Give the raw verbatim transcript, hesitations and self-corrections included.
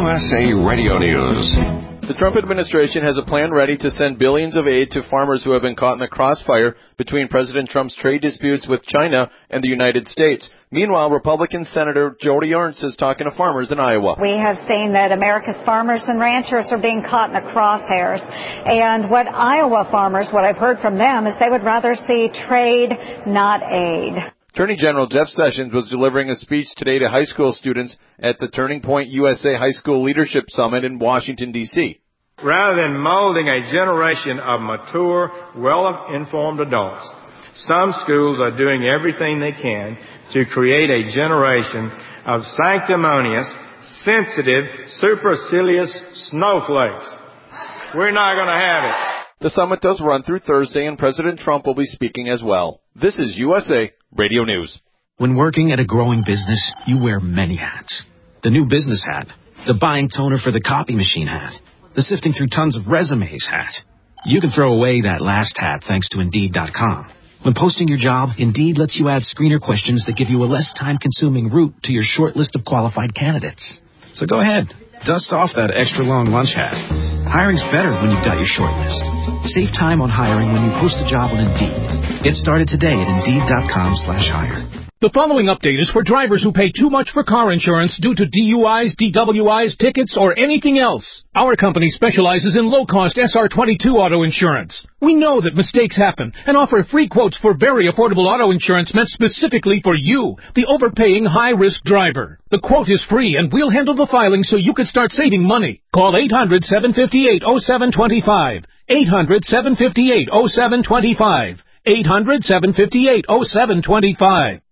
S A Radio News. The Trump administration has a plan ready to send billions of aid to farmers who have been caught in the crossfire between President Trump's trade disputes with China and the United States. Meanwhile, Republican Senator Joni Ernst is talking to farmers in Iowa. We have seen that America's farmers and ranchers are being caught in the crosshairs. And what Iowa farmers, what I've heard from them, is they would rather see trade, not aid. Attorney General Jeff Sessions was delivering a speech today to high school students at the Turning Point U S A High School Leadership Summit in Washington, D C Rather than molding a generation of mature, well-informed adults, some schools are doing everything they can to create a generation of sanctimonious, sensitive, supercilious snowflakes. We're not going to have it. The summit does run through Thursday, and President Trump will be speaking as well. This is U S A Radio News. When working at a growing business, you wear many hats. The new business hat, the buying toner for the copy machine hat, the sifting through tons of resumes hat. You can throw away that last hat thanks to Indeed dot com. When posting your job, Indeed lets you add screener questions that give you a less time-consuming route to your short list of qualified candidates. So go ahead, dust off that extra long lunch hat. Hiring's better when you've got your short list. Save time on hiring when you post a job on Indeed. Get started today at Indeed dot com slash hire. The following update is for drivers who pay too much for car insurance due to D U Is, D W Is, tickets, or anything else. Our company specializes in low-cost S R twenty-two auto insurance. We know that mistakes happen and offer free quotes for very affordable auto insurance meant specifically for you, the overpaying high-risk driver. The quote is free, and we'll handle the filing so you can start saving money. Call eight hundred, seven five eight, oh seven two five. eight hundred, seven five eight, oh seven two five. eight hundred, seven five eight, oh seven two five.